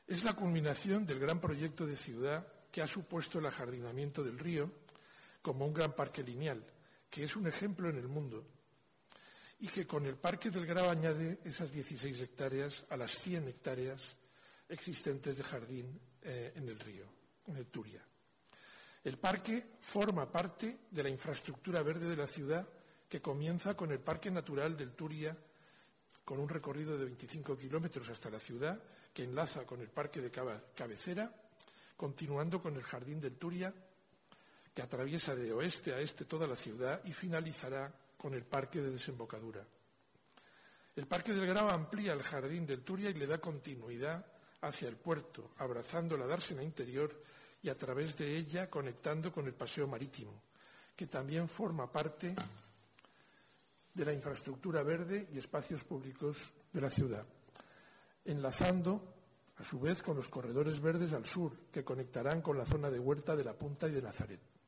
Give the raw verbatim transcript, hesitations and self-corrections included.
Es la culminación del gran proyecto de ciudad que ha supuesto el ajardinamiento del río como un gran parque lineal, que es un ejemplo en el mundo, y que con el Parque del Grao añade esas dieciséis hectáreas a las cien hectáreas existentes de jardín eh, en el río, en el Turia. El parque forma parte de la infraestructura verde de la ciudad, que comienza con el Parque Natural del Turia, con un recorrido de veinticinco kilómetros hasta la ciudad, que enlaza con el Parque de Cabecera, continuando con el Jardín del Turia, que atraviesa de oeste a este toda la ciudad y finalizará con el Parque de Desembocadura. El Parque del Grao amplía el Jardín del Turia y le da continuidad hacia el puerto, abrazando la dársena interior y a través de ella conectando con el Paseo Marítimo, que también forma parte de la infraestructura verde y espacios públicos de la ciudad, enlazando a su vez con los corredores verdes al sur, que conectarán con la zona de Huerta de la Punta y de Nazaret.